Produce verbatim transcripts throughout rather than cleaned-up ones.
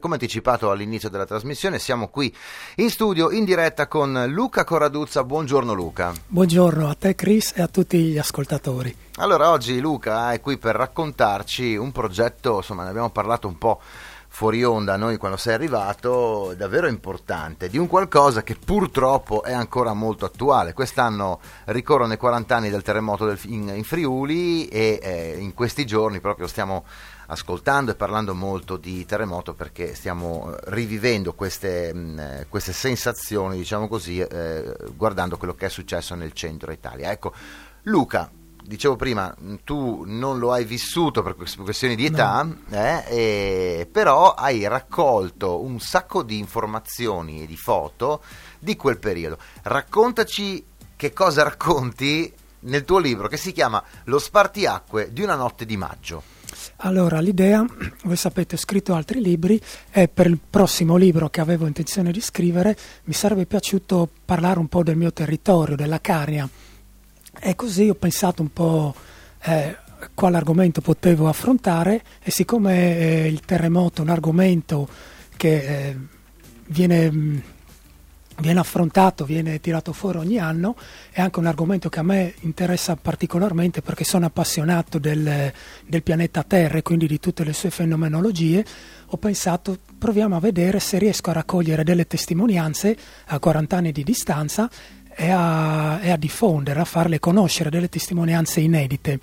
come anticipato all'inizio della trasmissione, siamo qui in studio in diretta con Luca Corraduzza. Buongiorno Luca. Buongiorno a te Chris e a tutti gli ascoltatori. Allora, oggi Luca è qui per raccontarci un progetto, insomma ne abbiamo parlato un po' fuori onda noi quando sei arrivato, davvero importante, di un qualcosa che purtroppo è ancora molto attuale. Quest'anno ricorrono i quaranta anni del terremoto del, in, in Friuli e eh, in questi giorni proprio stiamo ascoltando e parlando molto di terremoto perché stiamo rivivendo queste, mh, queste sensazioni, diciamo così, eh, guardando quello che è successo nel centro Italia. Ecco, Luca, dicevo prima, tu non lo hai vissuto per questioni di età, no. eh, e, però hai raccolto un sacco di informazioni e di foto di quel periodo. Raccontaci che cosa racconti nel tuo libro che si chiama Lo spartiacque di una notte di maggio. Allora, l'idea, voi sapete, ho scritto altri libri e per il prossimo libro che avevo intenzione di scrivere mi sarebbe piaciuto parlare un po' del mio territorio, della Carnia. E così ho pensato un po' eh, quale argomento potevo affrontare e siccome eh, il terremoto è un argomento che eh, viene, mh, viene affrontato, viene tirato fuori ogni anno, è anche un argomento che a me interessa particolarmente perché sono appassionato del, del pianeta Terra e quindi di tutte le sue fenomenologie, ho pensato proviamo a vedere se riesco a raccogliere delle testimonianze a quaranta anni di distanza e a, e a diffondere, a farle conoscere, delle testimonianze inedite.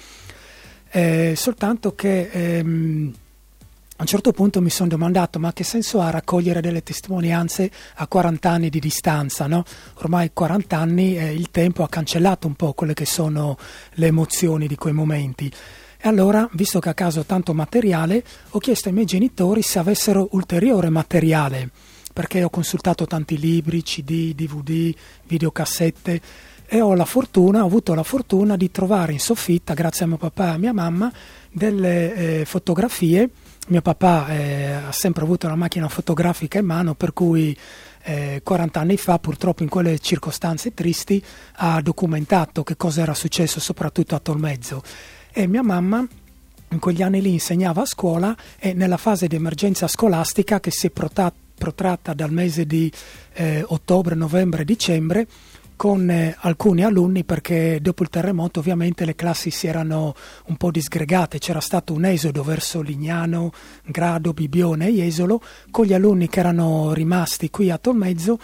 Eh, soltanto che ehm, a un certo punto mi sono domandato ma che senso ha raccogliere delle testimonianze a quaranta anni di distanza, no? Ormai quaranta anni eh, il tempo ha cancellato un po' quelle che sono le emozioni di quei momenti. E allora, visto che a caso ho tanto materiale, ho chiesto ai miei genitori se avessero ulteriore materiale, perché ho consultato tanti libri, C D, D V D, videocassette e ho la fortuna, ho avuto la fortuna di trovare in soffitta, grazie a mio papà e a mia mamma, delle eh, fotografie. Mio papà eh, ha sempre avuto una macchina fotografica in mano, per cui eh, quaranta anni fa, purtroppo in quelle circostanze tristi, ha documentato che cosa era successo soprattutto a Tolmezzo. E mia mamma in quegli anni lì insegnava a scuola e nella fase di emergenza scolastica che si è protratta protratta dal mese di eh, ottobre, novembre, dicembre con eh, alcuni alunni, perché dopo il terremoto ovviamente le classi si erano un po' disgregate, c'era stato un esodo verso Lignano, Grado, Bibione e Jesolo, con gli alunni che erano rimasti qui a Tolmezzo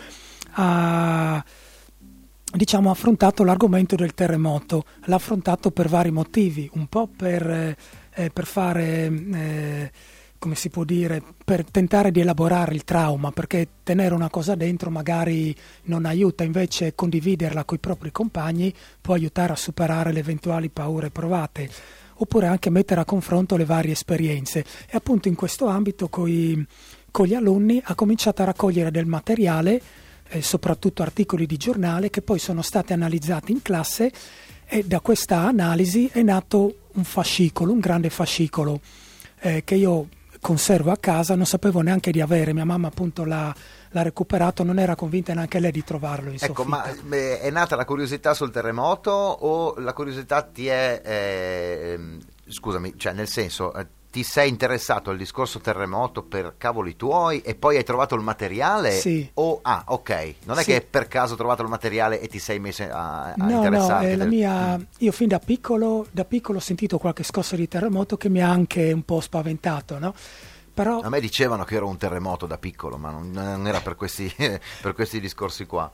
ha diciamo affrontato l'argomento del terremoto. L'ha affrontato per vari motivi, un po' per, eh, per fare eh, come si può dire, per tentare di elaborare il trauma, perché tenere una cosa dentro magari non aiuta, invece condividerla con i propri compagni può aiutare a superare le eventuali paure provate, oppure anche mettere a confronto le varie esperienze. E appunto in questo ambito coi, con gli alunni ha cominciato a raccogliere del materiale, eh, soprattutto articoli di giornale, che poi sono stati analizzati in classe e da questa analisi è nato un fascicolo, un grande fascicolo eh, che io conservo a casa, non sapevo neanche di avere, mia mamma appunto l'ha, l'ha recuperato, non era convinta neanche lei di trovarlo in ecco, soffitta. Ma è nata la curiosità sul terremoto o la curiosità ti è, eh, scusami, cioè nel senso, eh, ti sei interessato al discorso terremoto per cavoli tuoi e poi hai trovato il materiale? Sì. O, ah, ok, non è sì. che per caso hai trovato il materiale e ti sei messo a, a no, interessarti? No, eh, la del... mia, mm. io fin da piccolo, da piccolo ho sentito qualche scossa di terremoto che mi ha anche un po' spaventato, no? Però... A me dicevano che ero un terremoto da piccolo, ma non, non era per questi, per questi discorsi qua.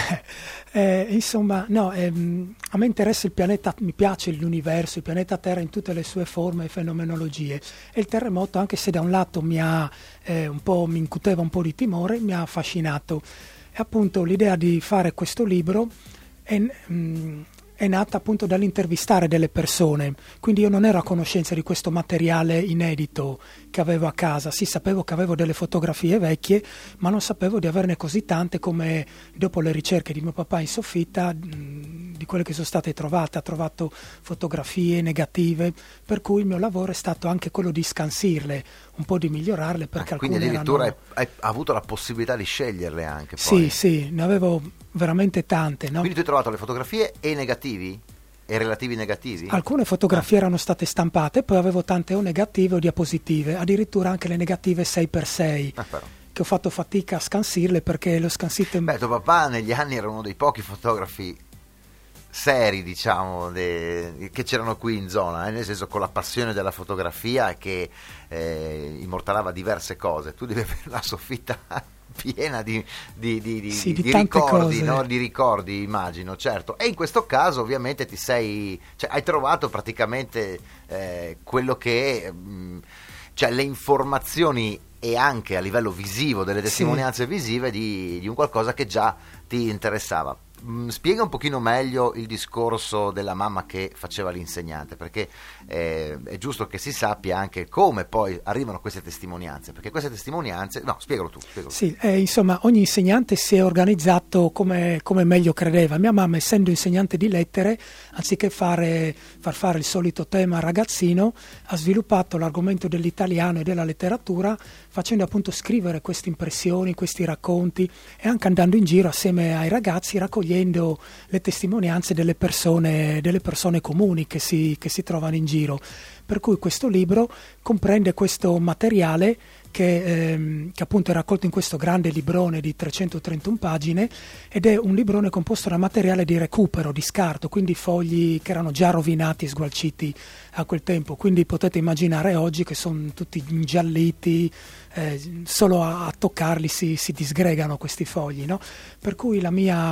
eh, insomma, no, ehm, a me interessa il pianeta, mi piace l'universo, il pianeta Terra in tutte le sue forme e fenomenologie. E il terremoto, anche se da un lato mi ha eh, un po', mi incuteva un po' di timore, mi ha affascinato. E appunto l'idea di fare questo libro è, mh, è nata appunto dall'intervistare delle persone, quindi io non ero a conoscenza di questo materiale inedito che avevo a casa. Sì, sapevo che avevo delle fotografie vecchie, ma non sapevo di averne così tante come dopo le ricerche di mio papà in soffitta, di quelle che sono state trovate. Ha trovato fotografie negative, per cui il mio lavoro è stato anche quello di scansirle, un po' di migliorarle, perché ah, quindi alcune addirittura erano... hai, hai avuto la possibilità di sceglierle anche poi. Sì, sì, ne avevo veramente tante, no? Quindi tu hai trovato le fotografie e i negativi? e relativi negativi? Alcune fotografie ah. erano state stampate, poi avevo tante o negative o diapositive, addirittura anche le negative sei per sei. Ah, però. Che ho fatto fatica a scansirle perché le ho scansite. Beh, tuo papà negli anni era uno dei pochi fotografi seri, diciamo, de, che c'erano qui in zona, eh, nel senso, con la passione della fotografia, che eh, immortalava diverse cose. Tu devi avere la soffitta piena di, di, di, di, sì, di, di ricordi, no? Di ricordi, immagino, certo. E in questo caso ovviamente ti sei, cioè, hai trovato praticamente eh, quello che mh, cioè le informazioni, e anche a livello visivo, delle testimonianze sì. visive di, di un qualcosa che già ti interessava. Spiega un pochino meglio il discorso della mamma che faceva l'insegnante, perché eh, è giusto che si sappia anche come poi arrivano queste testimonianze, perché queste testimonianze, no, spiegalo tu. Spiegalo. Sì, eh, insomma, ogni insegnante si è organizzato come, come meglio credeva. Mia mamma, essendo insegnante di lettere, anziché fare, far fare il solito tema al ragazzino, ha sviluppato l'argomento dell'italiano e della letteratura, facendo appunto scrivere queste impressioni, questi racconti, e anche andando in giro assieme ai ragazzi raccogliendo le testimonianze delle persone, delle persone comuni che si, che si trovano in giro. Per cui questo libro comprende questo materiale che, ehm, che appunto è raccolto in questo grande librone di trecentotrentuno pagine, ed è un librone composto da materiale di recupero, di scarto, quindi fogli che erano già rovinati e sgualciti a quel tempo, quindi potete immaginare oggi che sono tutti ingialliti, eh, solo a, a toccarli si, si disgregano questi fogli, no? Per cui la mia...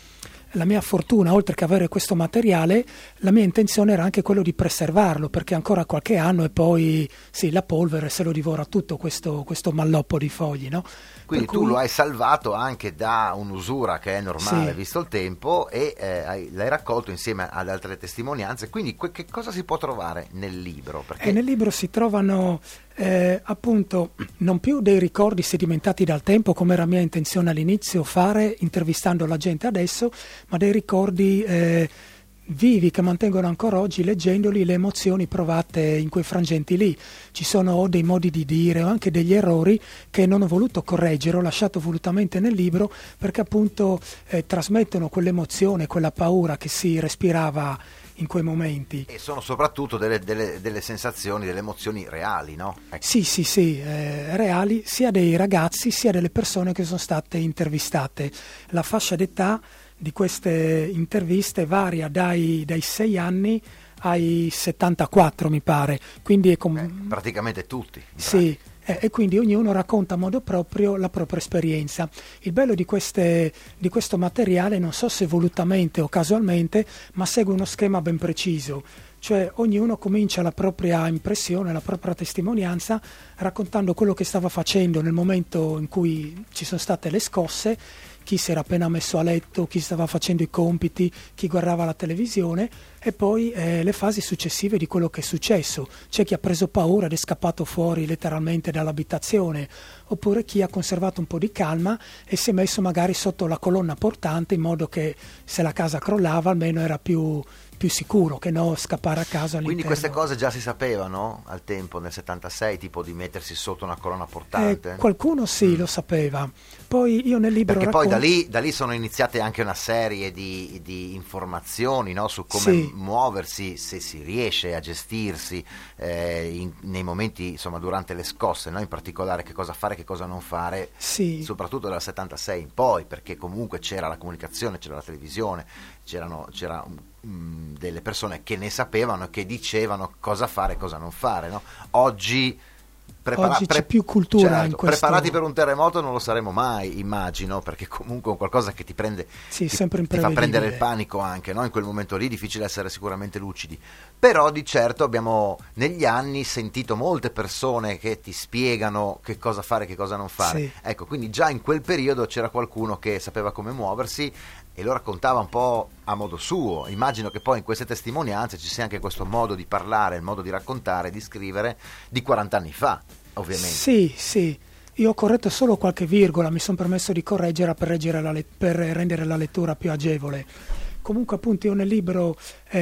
La mia fortuna, oltre che avere questo materiale, la mia intenzione era anche quello di preservarlo, perché ancora qualche anno e poi sì, la polvere se lo divora tutto questo, questo malloppo di fogli, no? Quindi per tu cui... lo hai salvato anche da un'usura che è normale, sì. visto il tempo, e eh, hai, l'hai raccolto insieme ad altre testimonianze. Quindi que- che cosa si può trovare nel libro? Perché... E nel libro si trovano eh, appunto non più dei ricordi sedimentati dal tempo, come era mia intenzione all'inizio fare intervistando la gente adesso, ma dei ricordi eh, vivi che mantengono ancora oggi, leggendoli, le emozioni provate in quei frangenti lì. Ci sono o dei modi di dire o anche degli errori che non ho voluto correggere, ho lasciato volutamente nel libro, perché appunto eh, trasmettono quell'emozione, quella paura che si respirava in quei momenti. E sono soprattutto delle, delle, delle sensazioni, delle emozioni reali, no? Ecco. Sì, sì, sì, eh, reali, sia dei ragazzi sia delle persone che sono state intervistate. La fascia d'età di queste interviste varia dai, dai sei anni ai settantaquattro, mi pare, quindi è com- eh, praticamente tutti. Sì, eh, e quindi ognuno racconta a modo proprio la propria esperienza. Il bello di, queste, di questo materiale, non so se volutamente o casualmente, ma segue uno schema ben preciso. Cioè ognuno comincia la propria impressione, la propria testimonianza, raccontando quello che stava facendo nel momento in cui ci sono state le scosse, chi si era appena messo a letto, chi stava facendo i compiti, chi guardava la televisione, e poi eh, le fasi successive di quello che è successo. C'è chi ha preso paura ed è scappato fuori letteralmente dall'abitazione, oppure chi ha conservato un po' di calma e si è messo magari sotto la colonna portante, in modo che se la casa crollava almeno era più... più sicuro che no scappare a casa all'interno. Quindi queste cose già si sapevano al tempo, nel settantasei, tipo di mettersi sotto una colonna portante? Eh, qualcuno sì, mm. lo sapeva. Poi io nel libro Perché racconto... poi da lì, da lì sono iniziate anche una serie di, di informazioni, no? Su come sì. muoversi, se si riesce a gestirsi eh, in, nei momenti, insomma, durante le scosse, no? In particolare che cosa fare, che cosa non fare, sì. soprattutto dal settantasei in poi, perché comunque c'era la comunicazione, c'era la televisione, c'erano, c'era mh, delle persone che ne sapevano e che dicevano cosa fare e cosa non fare, no? Oggi Prepara- Oggi c'è pre- più cultura certo, in questo... preparati per un terremoto non lo saremo mai, immagino, perché comunque è un qualcosa che ti prende, sì, ti, sempre ti fa prendere il panico anche, no? In quel momento lì è difficile essere sicuramente lucidi, però di certo abbiamo negli anni sentito molte persone che ti spiegano che cosa fare e che cosa non fare, sì. Ecco, quindi già in quel periodo c'era qualcuno che sapeva come muoversi e lo raccontava un po' a modo suo. Immagino che poi in queste testimonianze ci sia anche questo modo di parlare, il modo di raccontare, di scrivere di quaranta anni fa, ovviamente. Sì, sì. Io ho corretto solo qualche virgola, mi sono permesso di correggere per, la let- per rendere la lettura più agevole. Comunque appunto io nel libro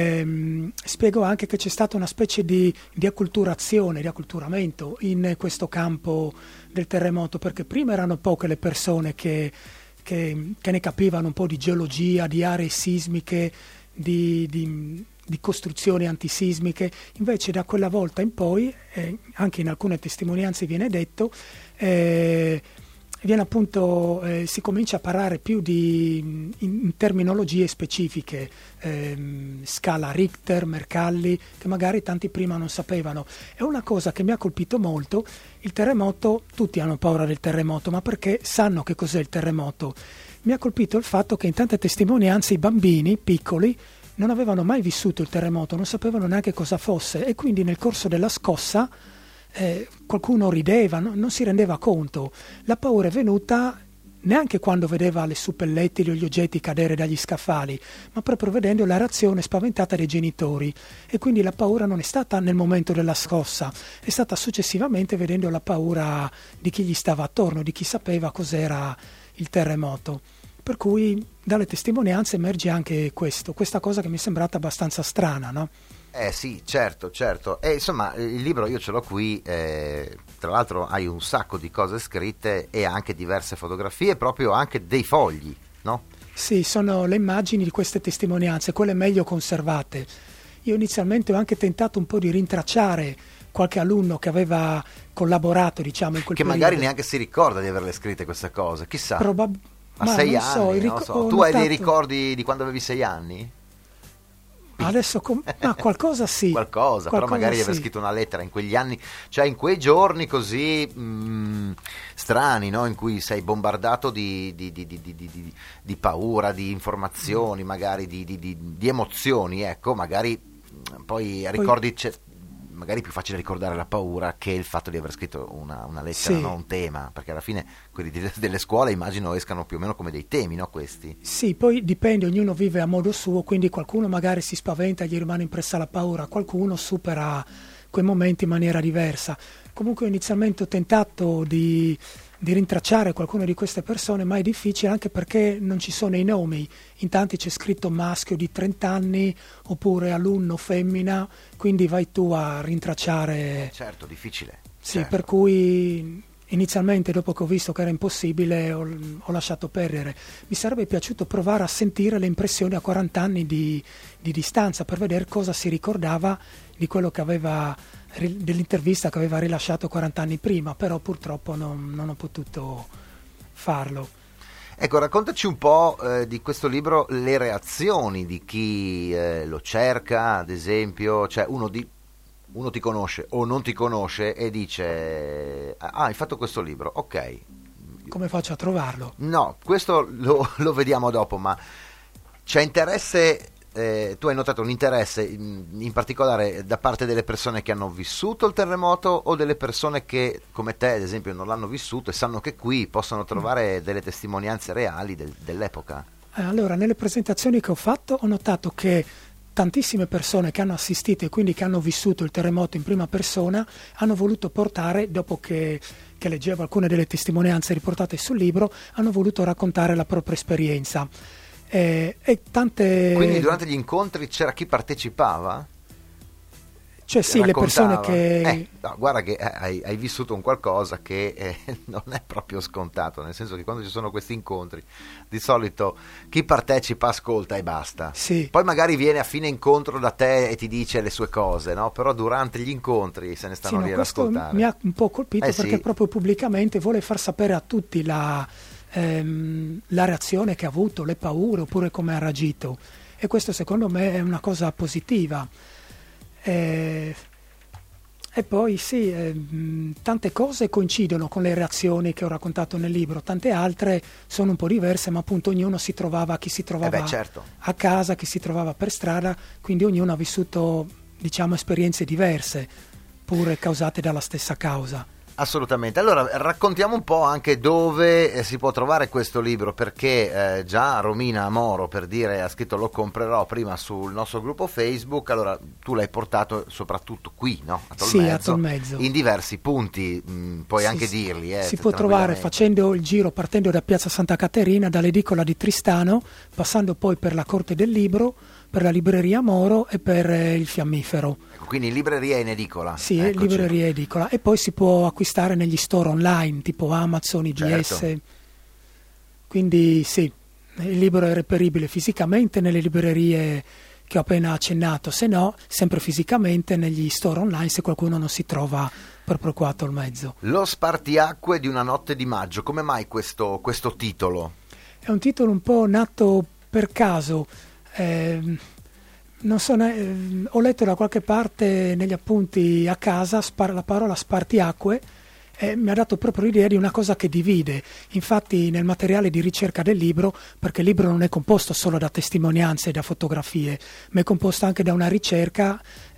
ehm, spiego anche che c'è stata una specie di, di acculturazione, di acculturamento in questo campo del terremoto, perché prima erano poche le persone che Che, che ne capivano un po' di geologia, di aree sismiche, di, di, di costruzioni antisismiche. Invece da quella volta in poi, eh, anche in alcune testimonianze viene detto, eh, viene appunto, eh, si comincia a parlare più di in, in terminologie specifiche, ehm, scala Richter, Mercalli, che magari tanti prima non sapevano. È una cosa che mi ha colpito molto. Il terremoto, tutti hanno paura del terremoto, ma perché sanno che cos'è il terremoto? Mi ha colpito il fatto che in tante testimonianze i bambini piccoli non avevano mai vissuto il terremoto, non sapevano neanche cosa fosse, e quindi nel corso della scossa eh, qualcuno rideva, no? Non si rendeva conto. La paura è venuta neanche quando vedeva le suppellettili o gli oggetti cadere dagli scaffali, ma proprio vedendo la reazione spaventata dei genitori, e quindi la paura non è stata nel momento della scossa, è stata successivamente vedendo la paura di chi gli stava attorno, di chi sapeva cos'era il terremoto. Per cui dalle testimonianze emerge anche questo, questa cosa che mi è sembrata abbastanza strana, no? Eh sì, certo, certo. E insomma, il libro io ce l'ho qui, eh, tra l'altro hai un sacco di cose scritte e anche diverse fotografie, proprio anche dei fogli, no? Sì, sono le immagini di queste testimonianze, quelle meglio conservate. Io inizialmente ho anche tentato un po' di rintracciare qualche alunno che aveva collaborato, diciamo, in quel che periodo. magari neanche si ricorda di averle scritte queste cose, chissà. Probab- a ma sei non anni, so, non ric- lo so. ho Tu hai dei notato- ricordi di quando avevi sei anni? Adesso com- ah, qualcosa sì. Qualcosa, però Qualcosa magari di aver sì. scritto una lettera in quegli anni, cioè in quei giorni così mh, strani, no? In cui sei bombardato di, di, di, di, di, di, di paura, di informazioni, magari di, di, di, di emozioni, ecco, magari mh, poi ricordi, c'è, magari è più facile ricordare la paura che il fatto di aver scritto una, una lettera, Sì. no? Un tema, perché alla fine quelli di- delle scuole immagino escano più o meno come dei temi, no? Questi. Sì, poi dipende, ognuno vive a modo suo, quindi qualcuno magari si spaventa, gli rimane impressa la paura, qualcuno supera quei momenti in maniera diversa. Comunque inizialmente ho tentato di, di rintracciare qualcuno di queste persone, ma è difficile anche perché non ci sono i nomi. In tanti c'è scritto maschio di trenta anni oppure alunno femmina, quindi vai tu a rintracciare. Certo, difficile. Sì, certo. per cui inizialmente, dopo che ho visto che era impossibile, ho, ho lasciato perdere. Mi sarebbe piaciuto provare a sentire le impressioni a quaranta anni di, di distanza, per vedere cosa si ricordava di quello che aveva, dell'intervista che aveva rilasciato quaranta anni prima, però purtroppo non, non ho potuto farlo. Ecco, raccontaci un po' eh, di questo libro, le reazioni di chi eh, lo cerca, ad esempio, cioè uno, di, uno ti conosce o non ti conosce e dice ah, hai fatto questo libro, ok. Come faccio a trovarlo? No, questo lo, lo vediamo dopo, ma c'è interesse, eh, tu hai notato un interesse in, in particolare da parte delle persone che hanno vissuto il terremoto o delle persone che come te ad esempio non l'hanno vissuto e sanno che qui possono trovare delle testimonianze reali del, dell'epoca? Eh, allora, nelle presentazioni che ho fatto ho notato che tantissime persone che hanno assistito e quindi che hanno vissuto il terremoto in prima persona hanno voluto portare, dopo che, che leggevo alcune delle testimonianze riportate sul libro, hanno voluto raccontare la propria esperienza. Eh, e tante... Quindi durante gli incontri c'era chi partecipava? Cioè sì, le persone che... Eh, no, guarda che hai, hai vissuto un qualcosa che eh, non è proprio scontato, nel senso che quando ci sono questi incontri di solito chi partecipa ascolta e basta. Sì. Poi magari viene a fine incontro da te e ti dice le sue cose, no? Però durante gli incontri se ne stanno sì, no, lì ad questo ascoltare. mi ha un po' colpito Eh, perché sì. proprio pubblicamente vuole far sapere a tutti la, ehm, la reazione che ha avuto, le paure oppure come ha reagito, e questo secondo me è una cosa positiva. Eh, e poi sì, eh, mh, tante cose coincidono con le reazioni che ho raccontato nel libro, tante altre sono un po' diverse, ma appunto ognuno si trovava, chi si trovava Eh beh, certo. a casa, chi si trovava per strada, quindi ognuno ha vissuto, diciamo, esperienze diverse, pure causate dalla stessa causa. Assolutamente. Allora raccontiamo un po' anche dove eh, si può trovare questo libro, perché eh, già Romina Moro, per dire, ha scritto lo comprerò prima sul nostro gruppo Facebook. Allora tu l'hai portato soprattutto qui, no? A Tolmezzo, Sì, a Tolmezzo. in diversi punti, mh, puoi Sì, anche sì. dirli. Eh, si può trovare tranquillamente. facendo il giro partendo da Piazza Santa Caterina, dall'edicola di Tristano, passando poi per la Corte del Libro, per la libreria Moro e per eh, il Fiammifero. Ecco, quindi in libreria e in edicola. Sì, Eccoci. libreria edicola, e poi si può acquistare negli store online tipo Amazon, I D S. Certo. Quindi sì, il libro è reperibile fisicamente nelle librerie che ho appena accennato, se no sempre fisicamente negli store online se qualcuno non si trova proprio qua a Tolmezzo. Lo spartiacque di una notte di maggio, come mai questo, questo titolo? È un titolo un po' nato per caso, eh, non so, eh, ho letto da qualche parte negli appunti a casa spar- la parola spartiacque. Eh, mi ha dato proprio l'idea di una cosa che divide. Infatti nel materiale di ricerca del libro, perché il libro non è composto solo da testimonianze e da fotografie, ma è composto anche da una ricerca,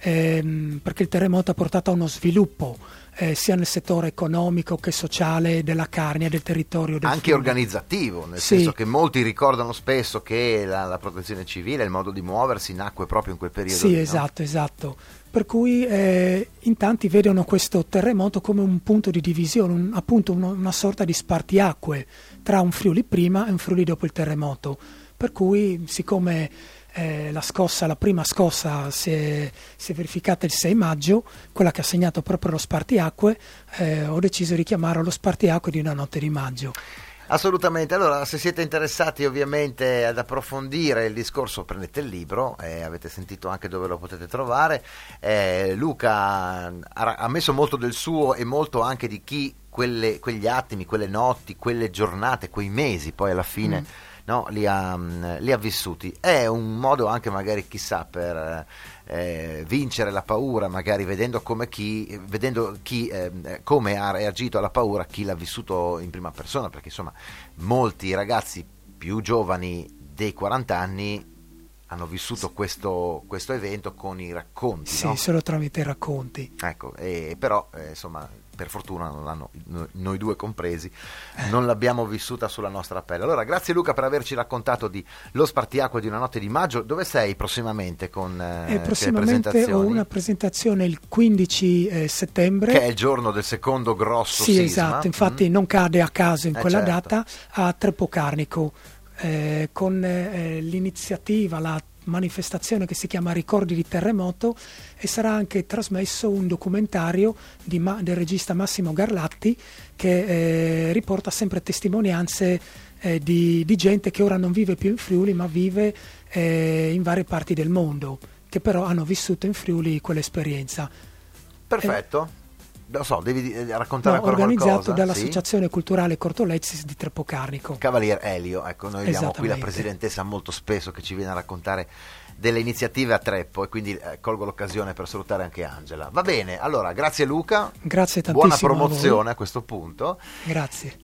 ehm, perché il terremoto ha portato a uno sviluppo eh, sia nel settore economico che sociale della Carnia, del territorio del anche Friuli. Organizzativo, nel Sì. senso che molti ricordano spesso che la, la protezione civile, il modo di muoversi nacque proprio in quel periodo. Sì, lì, no? esatto, esatto. Per cui eh, in tanti vedono questo terremoto come un punto di divisione, un, appunto uno, una sorta di spartiacque tra un Friuli prima e un Friuli dopo il terremoto. Per cui, siccome eh, la scossa, la prima scossa si è, si è verificata il sei maggio, quella che ha segnato proprio lo spartiacque, eh, ho deciso di chiamarlo lo spartiacque di una notte di maggio. Assolutamente, allora se siete interessati ovviamente ad approfondire il discorso prendete il libro, eh, avete sentito anche dove lo potete trovare. eh, Luca ha, ha messo molto del suo e molto anche di chi quelle, quegli attimi, quelle notti, quelle giornate, quei mesi poi alla fine mm. no, li, ha, li ha vissuti. È un modo anche magari chissà per eh, vincere la paura, magari vedendo come chi vedendo chi eh, come ha reagito alla paura chi l'ha vissuto in prima persona, perché insomma molti ragazzi più giovani dei quaranta anni hanno vissuto questo, questo evento con i racconti, sì, no? Solo tramite i racconti. Ecco, e però eh, insomma per fortuna non l'hanno, noi due compresi, non l'abbiamo vissuta sulla nostra pelle. Allora grazie Luca per averci raccontato di Lo spartiacque di una notte di maggio. Dove sei prossimamente con eh, eh, prossimamente presentazioni? Ho una presentazione il quindici eh, settembre, che è il giorno del secondo grosso sì, sisma. Esatto, infatti mm. non cade a caso in eh, quella certo. data, a Trepocarnico, eh, con eh, l'iniziativa, la manifestazione che si chiama Ricordi di Terremoto, e sarà anche trasmesso un documentario di Ma- del regista Massimo Garlatti che eh, riporta sempre testimonianze eh, di, di gente che ora non vive più in Friuli ma vive eh, in varie parti del mondo, che però hanno vissuto in Friuli quell'esperienza. Perfetto. Eh, lo so, devi raccontare no, ancora organizzato qualcosa? dall'Associazione sì? Culturale Cortolezzi di Trepocarnico. Cavalier Elio, ecco, noi abbiamo qui la presidentessa molto spesso che ci viene a raccontare delle iniziative a Treppo, e quindi eh, colgo l'occasione per salutare anche Angela. Va bene, allora grazie Luca, grazie tantissimo, buona promozione a, a questo punto. Grazie.